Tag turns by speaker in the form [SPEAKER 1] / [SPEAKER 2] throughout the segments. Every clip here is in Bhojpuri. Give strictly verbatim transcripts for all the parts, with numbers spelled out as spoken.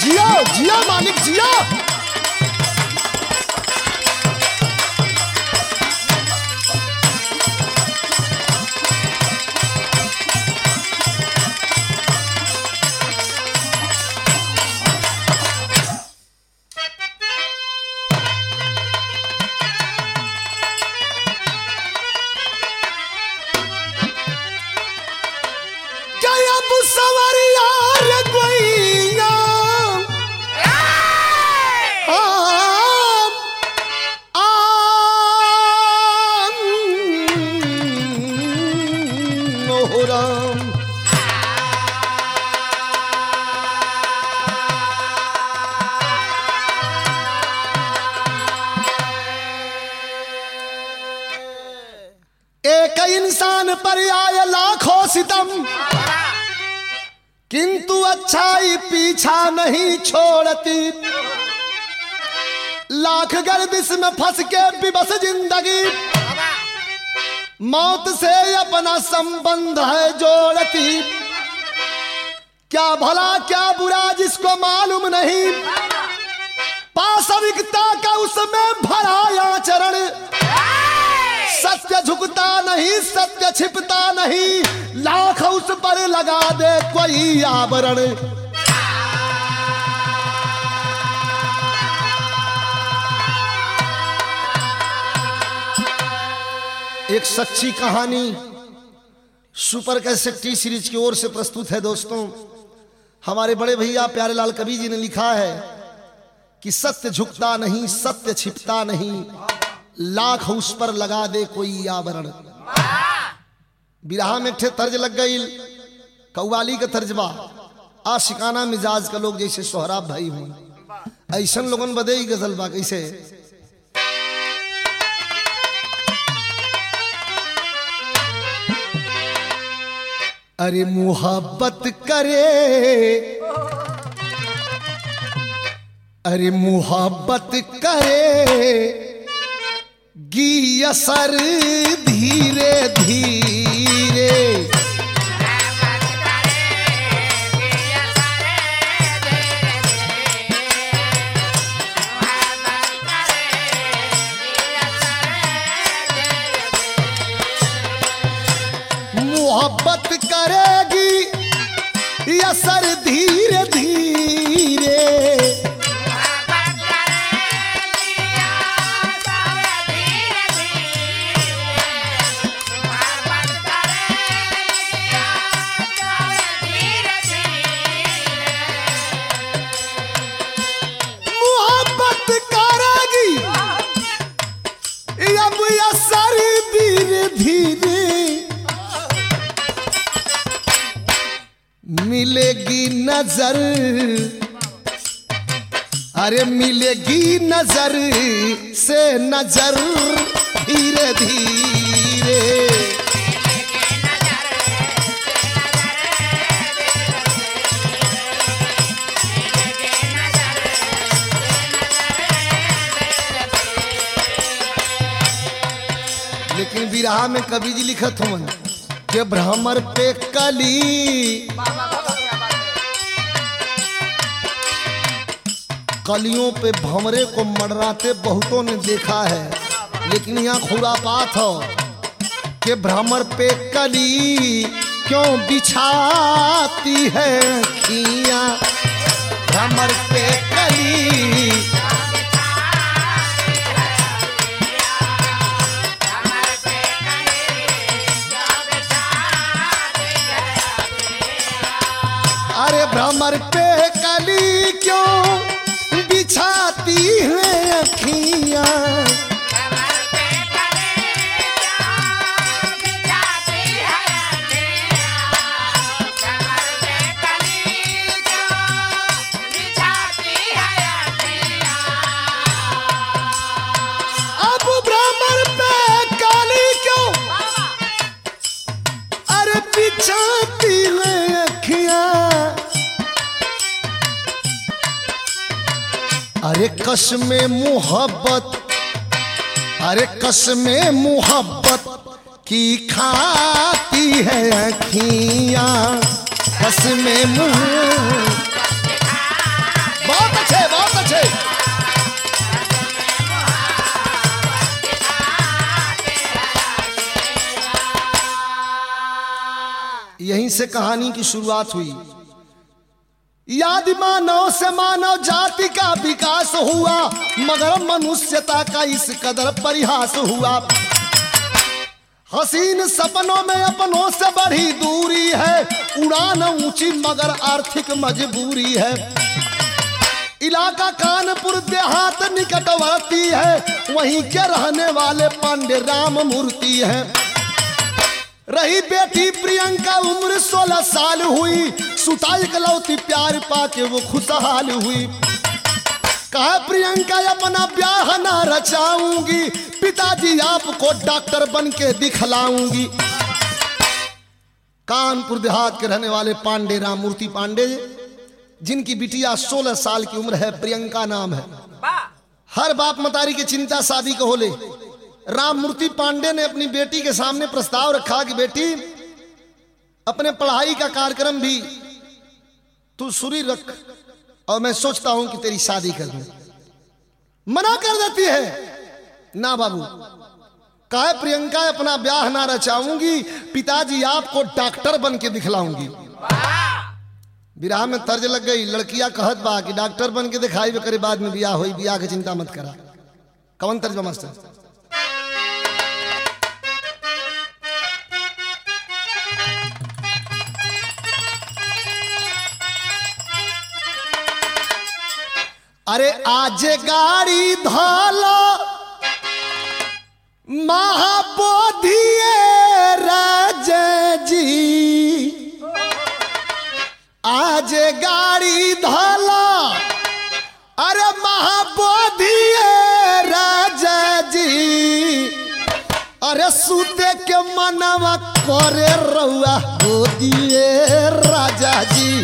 [SPEAKER 1] जिया जिया मालिक जिया। सवरिया रे गोइया आम आम मोहरम एक इंसान पर आए लाखों सितम किंतु अच्छाई पीछा नहीं छोड़ती। लाख गर्दिश में फंस के विवश जिंदगी मौत से अपना संबंध है जोड़ती। क्या भला क्या बुरा जिसको मालूम नहीं, पाशविकता का उसमें भरा आचरण। सत्य झुकता नहीं सत्य छिपता नहीं, लाख उस पर लगा दे कोई आवरण। एक सच्ची कहानी सुपर कैसेट टी सीरीज की ओर से प्रस्तुत है दोस्तों। हमारे बड़े भैया प्यारेलाल कवि जी ने लिखा है कि सत्य झुकता नहीं सत्य छिपता नहीं, लाख उस पर लगा दे कोई आवरण। बिरहा में ठे तर्ज लग गई कव्वाली का तर्जबा, आशिकाना मिजाज का लोग जैसे सोहराब भाई हूं ऐसन लोगन बदे ही गजल बा। कैसे अरे मुहब्बत करे अरे मुहब्बत करे गी असर धीरे धीरे। मोहब्बत करेगी असर धीरे धीरे। मिलेगी नजर अरे मिलेगी नजर से नजर धीरे धीरे। लेकिन बिरहा में कवि जी लिखत हूँ कि भ्रमर पे कली कलियों पे भंवरे को मंडराते बहुतों ने देखा है, लेकिन यहाँ खुरापात हो कि भ्रमर पे कली क्यों बिछाती है खियां। भ्रमर पे कली अरे भ्रमर पे कली क्यों बिछाती है अखियां। अब भ्रमर पे कली क्यों अरे बिछाती है अखियां। अरे कसमे मुहब्बत अरे कसमे मुहब्बत की खाती है अखियां। कसमे मुहब्बत से कहानी की शुरुआत हुई। याद मानव से मानव जाति का विकास हुआ, मगर मनुष्यता का इस कदर परिहास हुआ। हसीन सपनों में अपनों से बढ़ी दूरी है, उड़ान ऊंची मगर आर्थिक मजबूरी है। इलाका कानपुर देहात निकटवर्ती है, वहीं के रहने वाले पांडे राम मूर्ति है। रही बेटी प्रियंका उम्र सोलह साल हुई, सुता इकलौती प्यार पाके वो खुशहाल हुई। कहा प्रियंका अपना ब्याह ना रचाऊंगी, पिताजी आपको डॉक्टर बन के दिखलाऊंगी। कानपुर देहात के रहने वाले पांडे राम मूर्ति पांडे, जिनकी बिटिया सोलह साल की उम्र है, प्रियंका नाम है। हर बाप मतारी की चिंता शादी को होले। राम मूर्ति पांडे ने अपनी बेटी के सामने प्रस्ताव रखा कि बेटी अपने पढ़ाई का कार्यक्रम भी तू शुरू रख और मैं सोचता हूं कि तेरी शादी कर दूं। मना कर देती है, ना बाबू, कहे प्रियंका अपना ब्याह ना रचाऊंगी, पिताजी आपको डॉक्टर बन के दिखलाऊंगी। विराह में तर्ज लग गई। लड़कियां कहत बा कि डॉक्टर बन के दिखाई करे बाद में ब्याह होई, ब्याह की चिंता मत करा। कौन तर्ज बा मास्टर? अरे आज गाड़ी धालो महाबोधिए राजा जी, आज गाड़ी धालो अरे महाबोधिए राजा जी। अरे सूते के मनवा करे रउआ हो दिए राजा जी।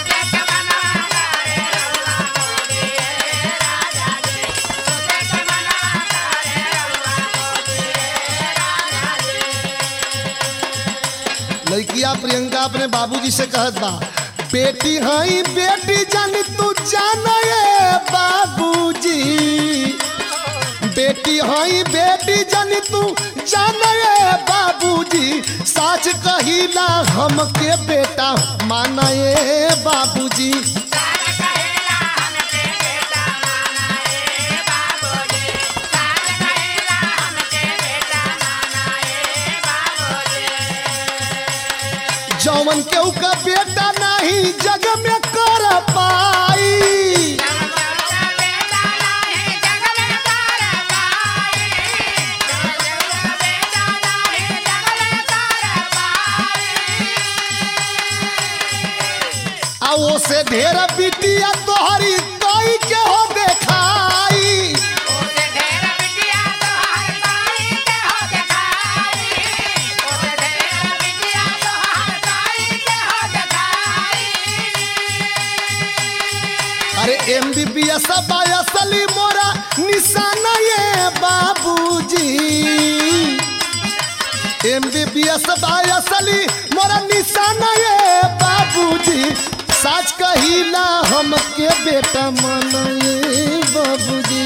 [SPEAKER 1] लड़किया प्रियंका अपने बाबूजी से कहत बा, बेटी हई बेटी जानी तू जाने बाबूजी, बेटी हई बेटी जानी तू जाने बाबूजी। साच कहिला हमके बेटा माने बाबूजी। जौवन केहू का बेटा नहीं जग में कर पाई, आओ से ढेर बिटिया तोहरी कोई के हो देखाई। अरे एम बी बी एस असली मोरा निशाना ये बाबूजी, एम बी बी एस असली मोरा निशाना ये बाबूजी। साच कहिला हमके बेटा माने बाबूजी।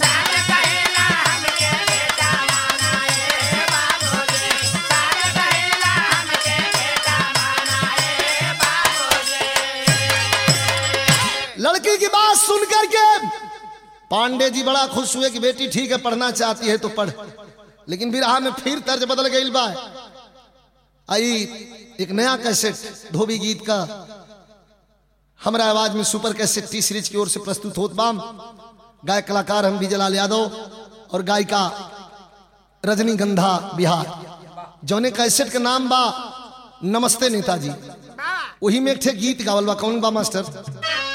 [SPEAKER 1] लड़की की बात सुनकर के पांडे जी बड़ा खुश हुए कि बेटी ठीक है, पढ़ना चाहती है तो पढ़। लेकिन विराह में फिर तर्ज बदल गई बा। आई एक नया कैसेट धोबी गीत का हमारा आवाज में सुपर कैसेट टी सीरीज की ओर से प्रस्तुत होत बा। गायक कलाकार हम विजयलाल यादव और गायिका रजनीगंधा बिहार। जौने कैसेट का नाम बा नमस्ते नेताजी, वही में एक ठे गीत गावल बा। कौन बा मास्टर?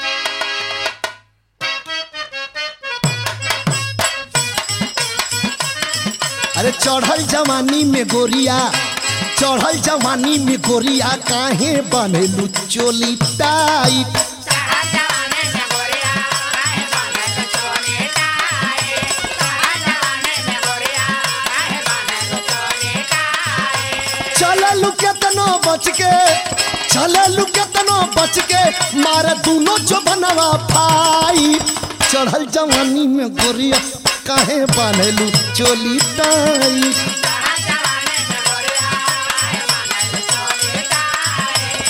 [SPEAKER 1] अरे चढ़ल जवानी में गोरिया, चढ़ल जवानी में गोरिया, काहे बनेलू चोली टाइट। चललू केतनो बच के, चललू केतनो बच के, मारे दूनो जो बनवा भाई। चढ़ल जवानी में गोरिया, काहे बनेलू चोली टाइट।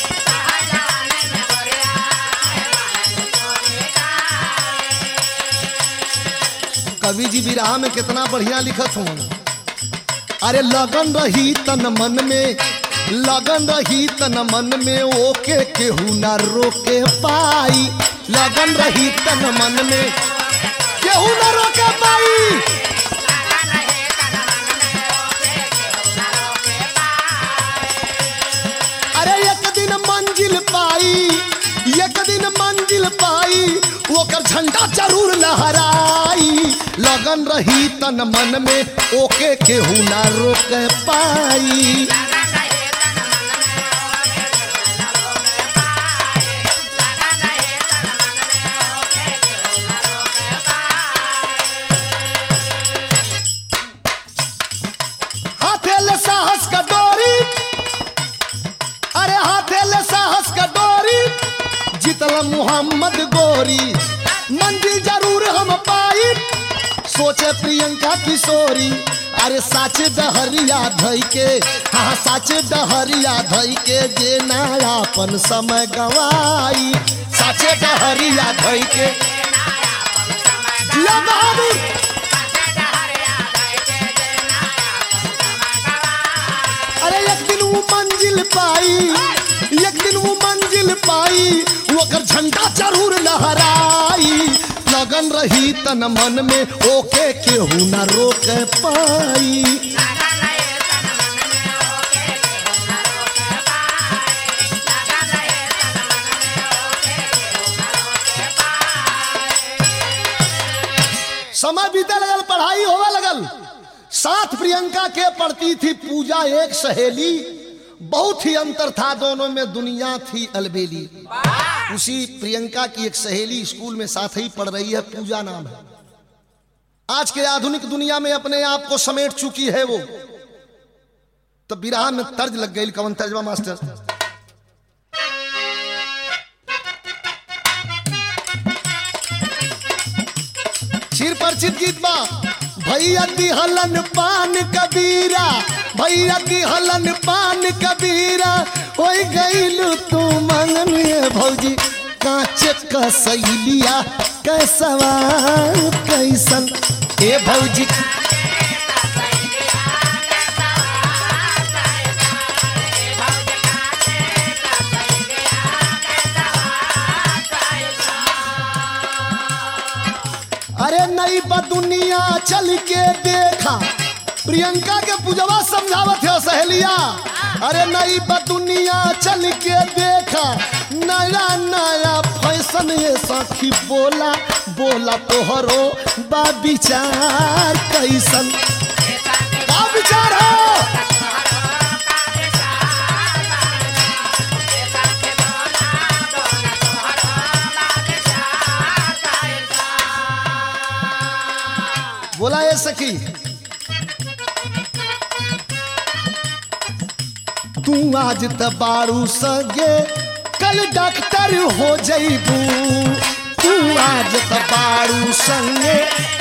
[SPEAKER 1] कवि जी विरह में कितना बढ़िया लिखत हूँ। अरे लगन रही तन मन में, लगन रही तन मन में, ओके केहू ना रोके पाई। लगन रही तन मन में, केहू ना रोके पाई। अरे एक दिन मंजिल पाई, एक दिन मंजिल पाई, ओकर झंडा जरूर लहराई। लगन रही तन मन में, ओके केहू ना रोके पाई। हाथेले साहस का डोरी, अरे हाथेले साहस का डोरी, जितल मोहम्मद गोरी, मंजिल जरूर हम पाई। सोचे प्रियंका किशोरी, अरे साचे डहरिया धई के, हाँ साचे डहरिया धई के, जे नयापन समय गवाई। साचे डहरिया धई के, जिया बहादुर। अरे एक दिन वो मंजिल पाई, एक दिन वो मंजिल पाई, ओकर झंडा जरूर लहराई। लगन रही तन मन में, ओके केहू ना रोके पाई। समय बीते लगल, पढ़ाई होवे लगल। साथ प्रियंका के पढ़ती थी पूजा एक सहेली, बहुत ही अंतर था दोनों में, दुनिया थी अलबेली। उसी प्रियंका की एक सहेली स्कूल में साथ ही पढ़ रही है, पूजा नाम है। आज के आधुनिक दुनिया में अपने आप को समेट चुकी है वो। तो विरह में तर्ज लग गई। कवन तर्जमा मास्टर? चिर परिचित गीत बा। भैया दिहलन पान कबीरा, भैया दिहलन पान कबीरा, होई गईलू तू मंगन भौजी। कांचे कसैलिया कैसवा कैसन, ए भौजी। अरे नई दुनिया चल के देखा, प्रियंका के पूजवा समझावत है सहेलिया। अरे नई दुनिया चल के देखा, नया नया फैशन ये सखी, बोला बोला तोहरो बा विचार कैसन, बा विचार हो। बोला ये सखी, तू आज तबारू सगे, कल डॉक्टर हो जईबू। तू आज तबारू संगे,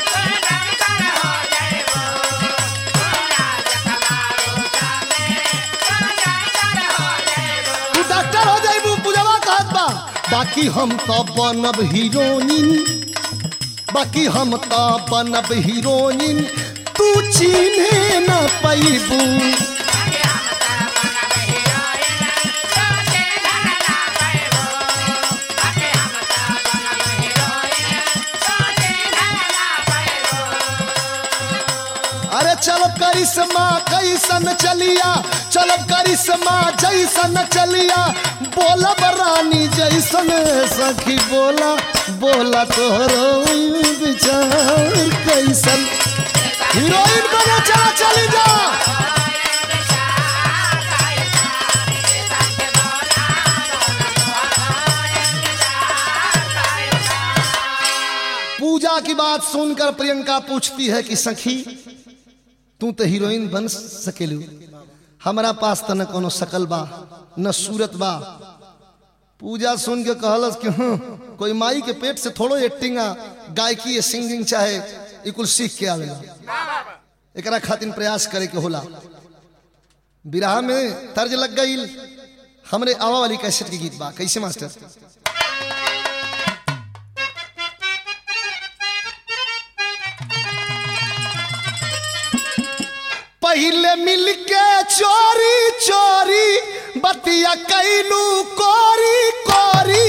[SPEAKER 1] तू डॉक्टर हो जईबू, पूजवा कहत बा। बाकी हम तो बनब हीरोइन, बाकी हम तो बनब हीरोइन, तू चिन्हे न पैबू। अरे चलब करिश्मा कैसन चलिया, चलब करिश्मा जैसन चलिया, बोलब रानी जैसन सखी, बोला बोला तोहरो विचार कैसन। हीरोइन बने चला चली जा। पूजा की बात सुनकर प्रियंका पूछती है कि सखी तू तो हीरोइन बन सकेलू, हमारा पास तो न कोनो शकल बा न सूरत बा। पूजा सुन के कहलस कि हाँ कोई माई के पेट से थोड़ो एक्टिंग गायकी सिंगिंग चाहे ये कुल सीख के आवेला, एकरा खातिर प्रयास करे के होला। विरह में तर्ज लग गई। हमरे आवा वाली कैसेट के गीत बा, कैसे मास्टर? पहले मिलके चोरी चोरी बतिया कैलू कोरी कोरी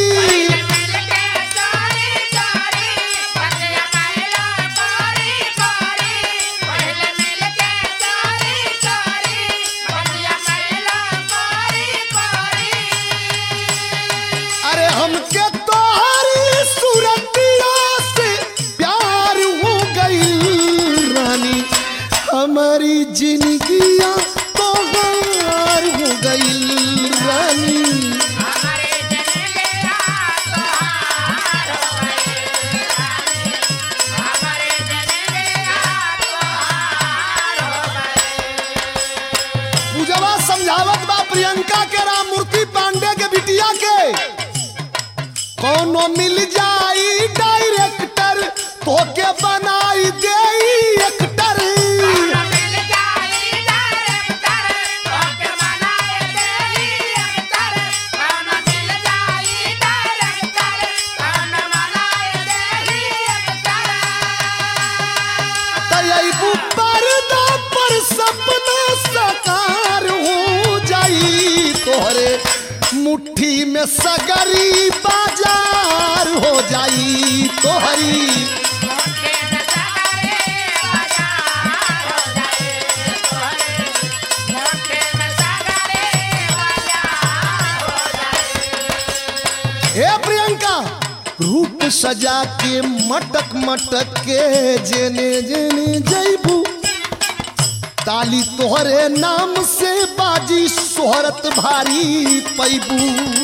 [SPEAKER 1] अरे हमके तोहरी सूरतिया से प्यार हो गई रानी हमारी जिंदगियां तोहार हो गई रानी पूजवा समझावत बा प्रियंका के राम मूर्ति पांडे के बिटिया के कौनो मिल जाई डायरेक्टर तो के बनाई दे एक्टर पर्दा पर सपना साकार हो जाई तोहरे मुट्ठी में सगरी बाजार हो जाई तोहरी ए प्रियंका रूप सजा के मटक मटक के जेने जेने जैबू ताली तोहरे नाम से बाजी सोहरत भारी पैबू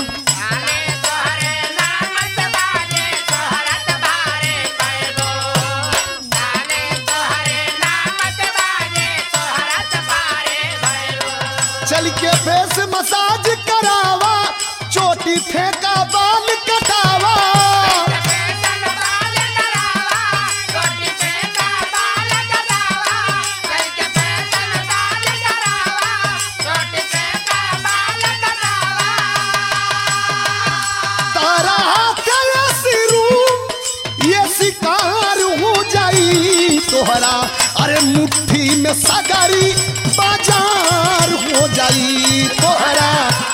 [SPEAKER 1] चल के फेस मसाज करावा चोटी फेंका बाल कटावा तोहरा अरे मुट्ठी में सगरी बाजार हो जाई तोहरा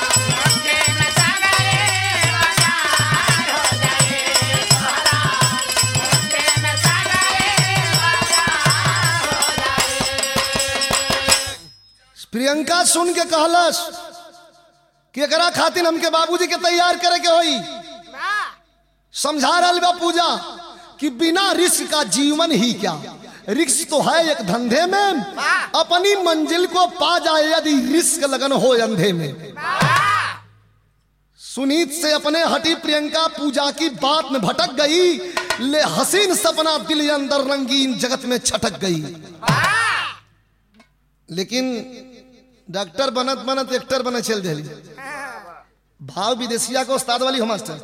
[SPEAKER 1] प्रियंका सुन के कहलस कि एकरा खातिर हमके बाबूजी के तैयार करे के होई समझा रहल बा पूजा कि बिना रिस्क का जीवन ही क्या रिस्क तो है एक धंधे में अपनी मंजिल को पा जाए यदि रिस्क लगन हो अंधे में सुनीत से अपने हटी प्रियंका पूजा की बात में भटक गई ले हसीन सपना दिल अंदर रंगीन जगत में छटक गई लेकिन डॉक्टर बनत बनत एक्टर बने चल दिली भाव विदेशिया को उस्ताद वाली हो मास्टर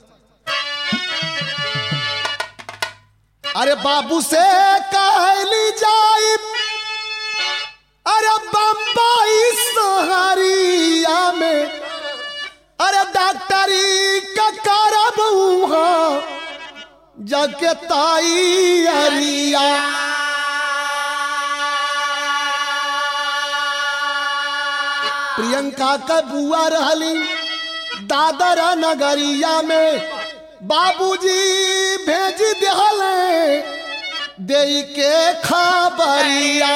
[SPEAKER 1] अरे बाबू से कहली जाई अरे बम्बई सहारिया में अरे डॉक्टरी का करब वहां जाके ताई अरिया प्रियंका का बुआ रहली दादरा नगरिया में बाबूजी भेज दिहले दे के खबरिया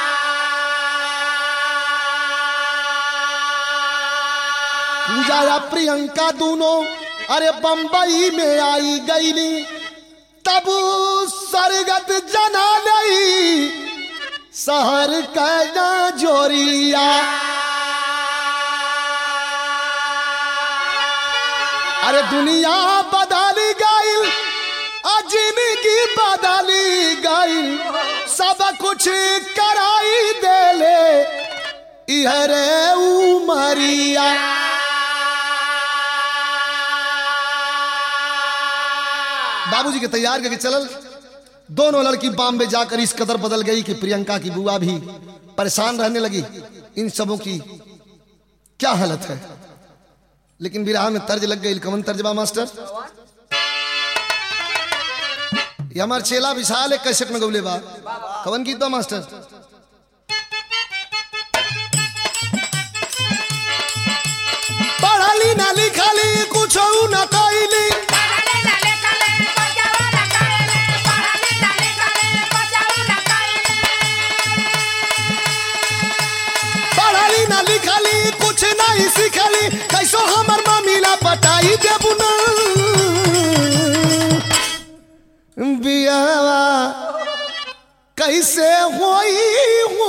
[SPEAKER 1] पूजा या प्रियंका दोनों अरे बंबई में आई गईली तब सरगत जना नहीं शहर का जोरिया अरे दुनिया बदली गई जिंदगी बदली गई सब कुछ कराई देले इहरे उमरिया बाबूजी के तैयार करके चलल दोनों लड़की बॉम्बे जाकर इस कदर बदल गई कि प्रियंका की बुआ भी परेशान रहने लगी इन सबों की क्या हालत है लेकिन विराह में तर्ज लग गई कमन तर्जबा मास्टर ये हमार चेला विशाल एक कैसेट में गौले बा कवन गीत बा मास्टर लिखली कुछ न कैली पढ़ली न लिखली कुछ नहीं सीखली कैसो हमर मामिला पटाई देबू ना बियावा कैसे होई हो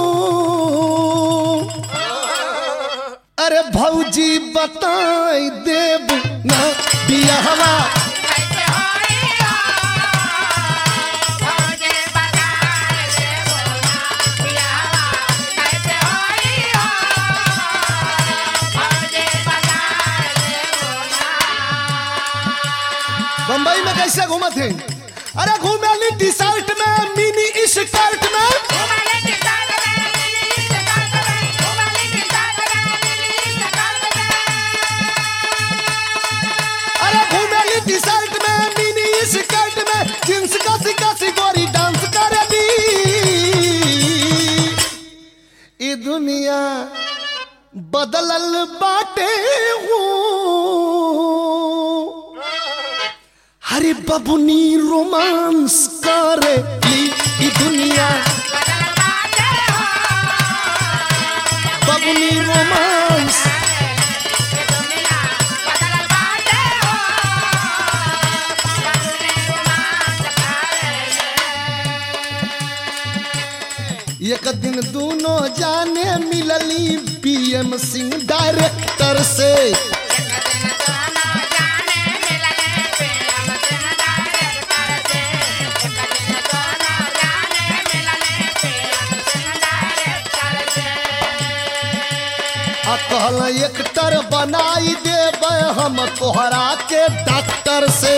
[SPEAKER 1] अरे भौजी बताई देब ना बियावा बम्बई में कैसे घूमत थे अरे घूमेली टी शर्ट में मिनी स्कर्ट में अरे घूमेली टी शर्ट में मिनी स्कर्ट में जींस कसी कसी गोरी डांस करेली ई दुनिया बदलल बाटे हूँ हरे बबुनी रोमांस करेली ई दुनिया बबुनी रोमांस एक दिन दोनों जाने मिलली पीएम सिंह डायरेक्टर से कहल एक्टर बनाई देब हम तोहरा के डॉक्टर से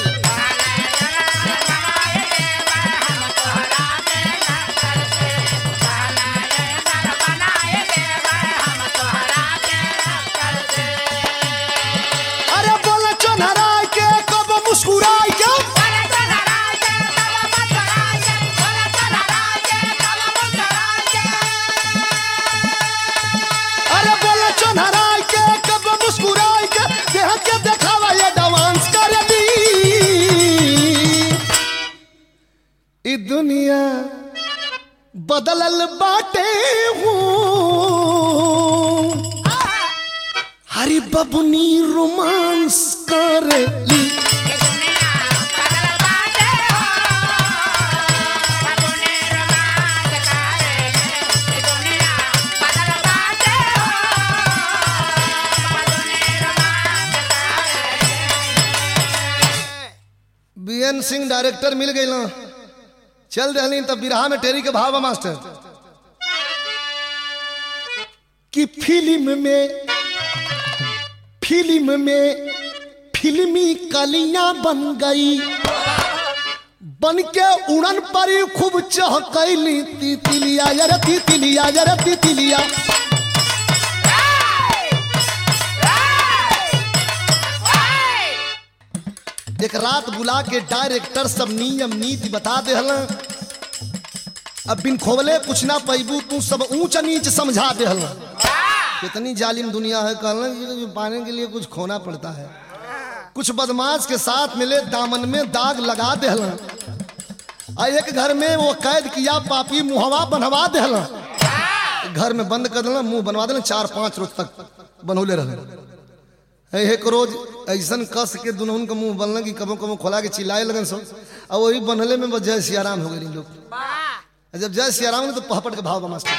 [SPEAKER 1] अरे बोल चोनहरा के कब मुस्कुराई के चोनहराई के कब मुस्कुराई के देह के देखावा ये डांस कर दी ई दुनिया बदलल बाटे हूँ हरी बबुनी रोमांस करेली बीएन सिंह डायरेक्टर मिल गई ना चल रही तब बिरहा में टेरी के भाव मास्टर कि फिल्म में फिल्म में फिल्मी कलियां बन गई बन के उड़न परी खूब चहकैली तितलिया यार तितलिया यार तितलिया एक रात बुला के डायरेक्टर सब नियम नीति बता दे हला अब बिन खोवले कुछ ना पैबू तू सब ऊंच नीच समझा दे हला कितनी जालिम दुनिया है कहना पाने के लिए कुछ खोना पड़ता है कुछ बदमाश के साथ मिले दामन में दाग लगा दे हला और एक घर में वो कैद किया पापी मुहवा बनवा दे हला घर में बंद कर देना मुंह बनवा देना चार पांच रोज तक बनौले रहे एक रोज ऐसा कस के दुनहुन का मुंह बनल कि कबो कबो खोला के चिल्लाए लगन सो और वही बनले में जय सियाराम हो गई लोग जब जय सियाराम तो पहपट के भाव मास्टर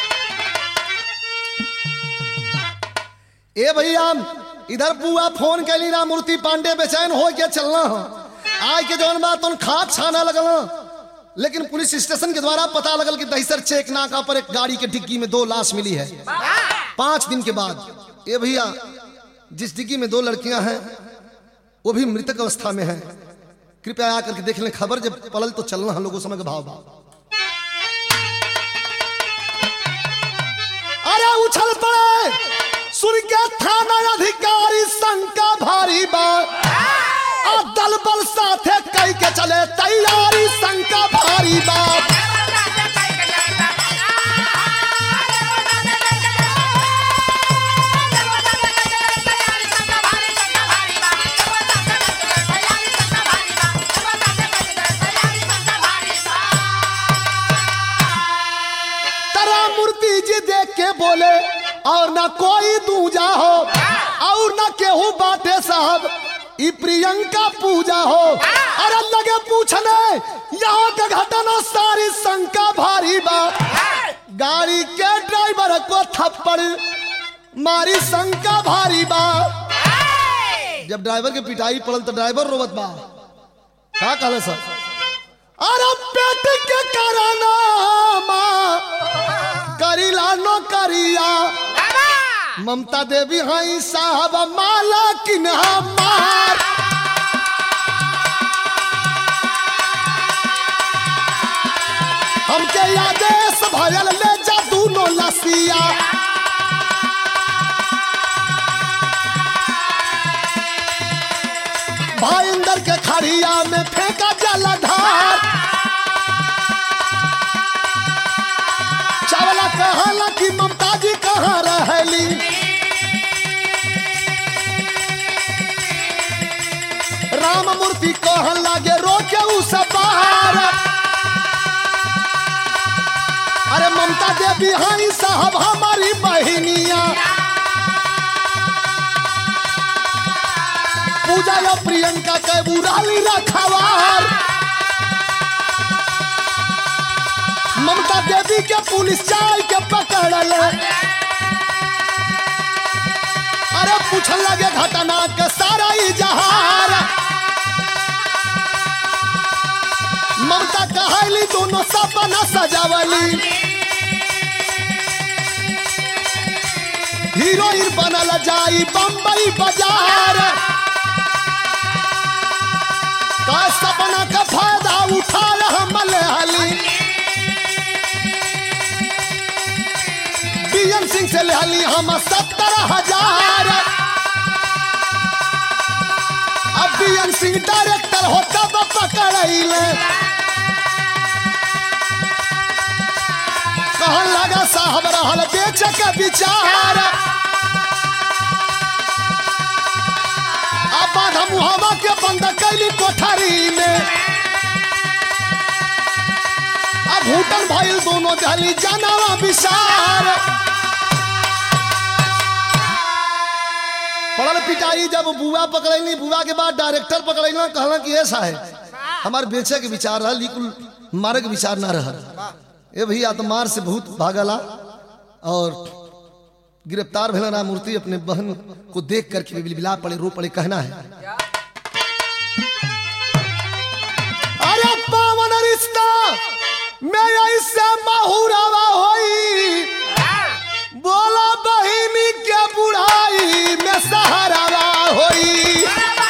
[SPEAKER 1] ए भैया इधर बुआ फोन कैली ना मूर्ति पांडे बेचैन हो के चलना आज के जौन बात उन खाद छाना लगल लेकिन पुलिस स्टेशन के द्वारा पता लगल कि दहिसर चेक नाका पर एक गाड़ी के डिग्गी में दो लाश मिली है पांच दिन के बाद ए भैया जिस डिग्गी में दो लड़कियां हैं वो भी मृतक अवस्था में हैं कृपया आकर के देख लें खबर जब पलल तो चलना हम लोगों समय का भाव भाव अरे उछल पड़े सुन के थाना अधिकारी शंका भारी बात दल बल साथे कई के चले तैयारी शंका भारी बात की देख के बोले और ना कोई दूजा हो और ना केहू बाटे साहब ई प्रियंका पूजा हो। अरे लगे पूछने यहाँ के घटना सारी शंका भारी बा। गाड़ी के ड्राइवर को थप्पड़ मारी शंका भारी बा। जब ड्राइवर के पिटाई पड़ल तो ड्राइवर रोवत बा का कहले सर अरे पेट के कराना माँ करीला नो करिया ममता देवी हाई साहब माला किन्हा मार। हमके आदेश भयल ले जा दूनो लसिया। भाईंदर के खड़िया में फेंका जलधार। चावला कहला कि ममता जी कहाँ रहली। राम मूर्ति कहन लागे रोके उस बाहर। अरे ममता देवी हाई साहब हमारी बहनिया। पूजा या प्रियंका के बुराली रखवार। ममता देवी के पुलिस चाय के पकड़ल। अरे पूछ लगे घटना के सारा इजहार। ममता कहली दोनों सपना सजावली। हीरोइन बनल जाई बम्बई बाजार। का सपना का फायदा उठा हम लेहली। बीएन सिंह से लेहली हम सत्तर हजार। अब बीएन सिंह डायरेक्टर होता तो पकड़ले। कहन लगा साहब रहल बेच के विचार। अब हम हवा के बंद कैली कोठरी में। अब होटल भाई दोनों दहली जानवा विचार। पड़ल पिटाई जब बुआ पकड़ली। बुआ के बाद डायरेक्टर पकड़ना कहला कि ऐसा है हमारे बेचे के विचार रहा लेकिन मारे के विचार ना रहा। ये भैया तो मार से बहुत भागला और गिरफ्तार भेल राम मूर्ति अपने बहन को देख करके बिलबिला पड़े रो पड़े। कहना है अरे पावन रिश्ता मैं ऐसे बहुरावा होई। बोला बहिनी के बुढ़ाई में सहारावा होई।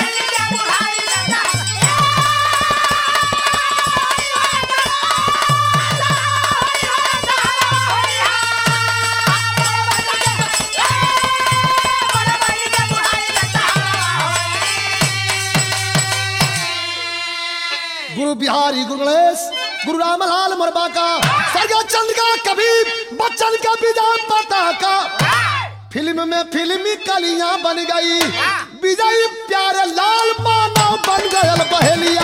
[SPEAKER 1] गुरु बिहारी गुरु गणेश गुरु रामलाल मरबा का सरगा चंद का कभी बच्चन का विजय पता का। फिल्म में फिल्मी कलियां बन गई। विजय प्यारे लाल मानव बन गयल बहेलिया।